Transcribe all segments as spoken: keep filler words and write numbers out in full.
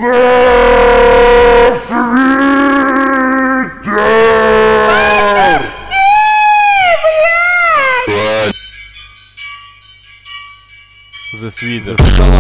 The Sweeter.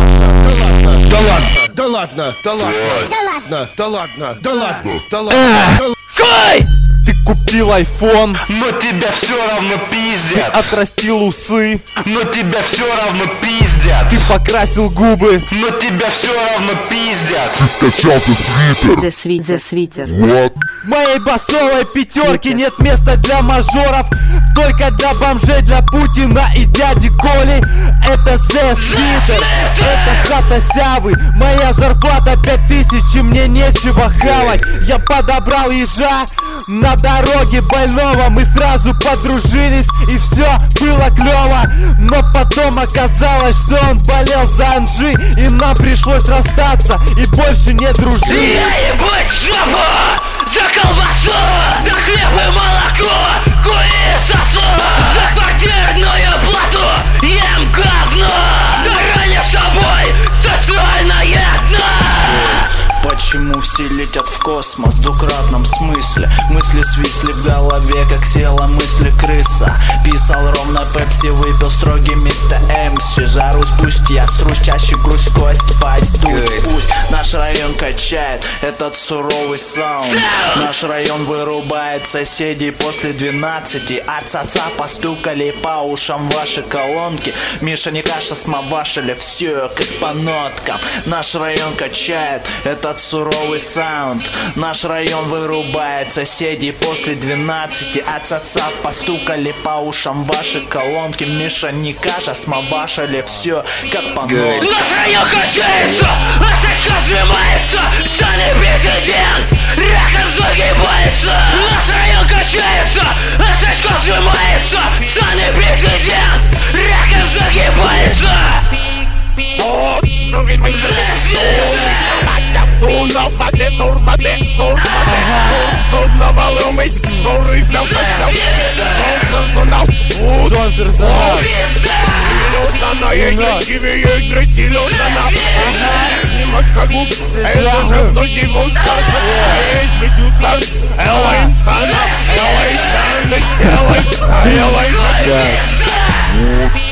Да ладно, да ладно, да ладно, да ладно, да ладно, да ладно, да ладно. Хай! Ты купил айфон, но тебя все равно пиздят. ты отрастил усы, но тебя все равно пиздят. ты покрасил губы, но тебя все равно пиздят. Ты скачался The Sweet, The Sweeter. Вот. в моей басовой пятерке нет места для мажоров, только для бомжей, для Путина и дяди Коли. Это The Sweeter, это хата Сявы, моя зарплата пять тысяч и мне нечего хавать. Я подобрал ежа на дороге больного, мы сразу подружились и все было клево. Но потом оказалось, что он болел за Анжи, и нам пришлось расстаться и больше не дружить. Я ебать жопу за колбасу, за хлеб и молоко, хуи сосу, за квартирную плату ем говно, да ранее собой социальное дно. Почему все летят в космос в двукратном смысле? Мысли свисли в голове, как села мысли крыса. Писал ровно пепси, выпил строгий мистер Эмси. Жарусь, пусть я срусь, чаще грусть, кость, пасть, тут пусть. Наш район качает этот суровый саунд. Наш район вырубает соседей после двенадцати. Отца-ца постукали по ушам ваши колонки. Миша не каша, смавашили все как по ноткам. Наш район качает этот суровый саунд. Наш район вырубает соседей после двенадцати. Отца-ца постукали по ушам ваши колонки. Миша не каша, смавашили все как по ноткам. Наш район качается, осечка сжимается, станет президент, раком загибается. Наш район качается, осечка сжимается, станет президент, раком загибается. Сурна впаде, сурбаде, сурбаде, сурна валумить, сури плямкаться, солнце сонал, Солнце сонал. Силёдна на егресиве, егресилёдна на снимать шагу, это же вновь не вуста, есть близнюца, Элла инсана, Элла инсана, Элла, Элла инсана.